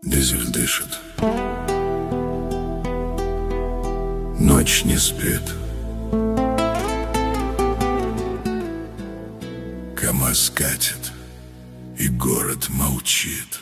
Дизель дышит, ночь не спит. КамАЗ катит, и город молчит.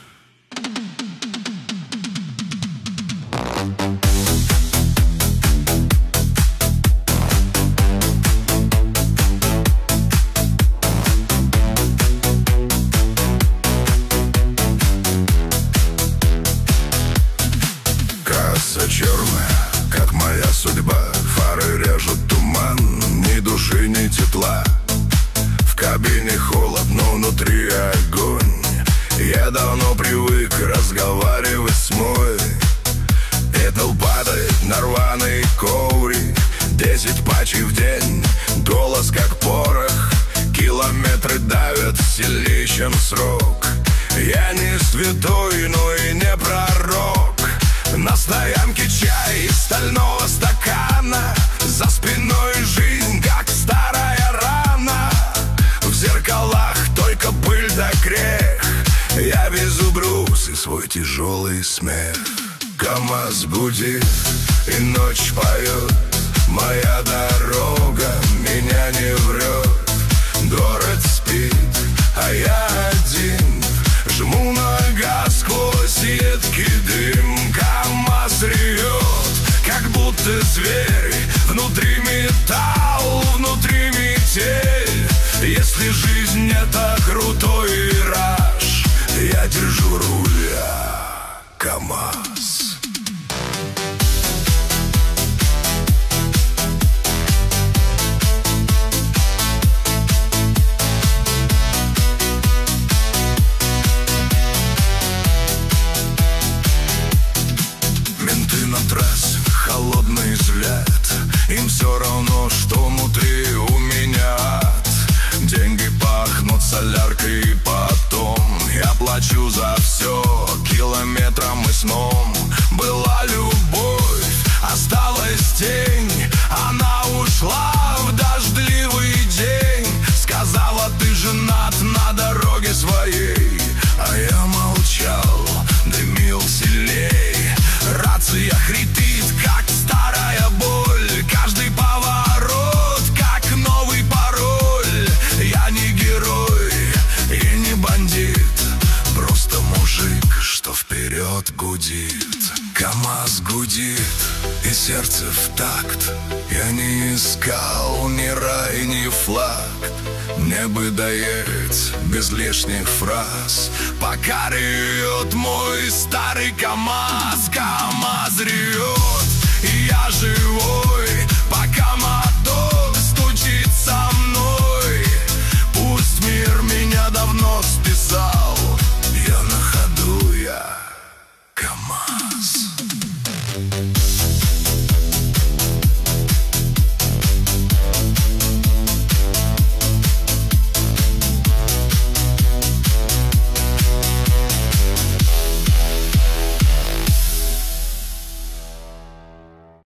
Краса черная, как моя судьба. Фары режут туман, ни души, ни тепла. В кабине холодно, внутри огонь. Я давно привык разговаривать с мой. Пепел падает на рваный коврик. 10 пачек в день, голос как порох. Километры давят сильнее, чем срок. Я не святой, но и не пророк. На стоянке чай из стального стакана. За спиной жизнь, как старая рана. В зеркалах только пыль да грех. Я везу груз и свой тяжелый смех. КамАЗ гудит и ночь поет. Моя дорога меня не врет. Город спит, а я один. Жму на газ сквозь едкий дым. КамАЗ ревет, как будто зверь. Внутри металл, внутри метель. Если жизнь это крутой вираж, я держу руля, КамАЗ. Менты на трассе, холодный взгляд. Им все равно, что внутри у меня ад. Деньги пахнут соляркой и потом. Я плачу за все километром и сном. Была любовь, осталась тень. Она ушла в дождливый день. Сказала, ты женат на дороге своей. А я молчал, дымил сильней. Рация хрипит, как старая боль. Каждый поворот, как новый пароль. Я не герой и не бандит. Просто мужик, что вперед гудит. КамАЗ гудит, и сердце в такт. Я не искал ни рай, ни флаг. Мне бы доехать без лишних фраз. Пока ревет мой старый КамАЗ. КамАЗ ревет, и я живой. Пока мотор стучит со мной. Пусть мир меня давно списал. Я на ходу, я КамАЗ.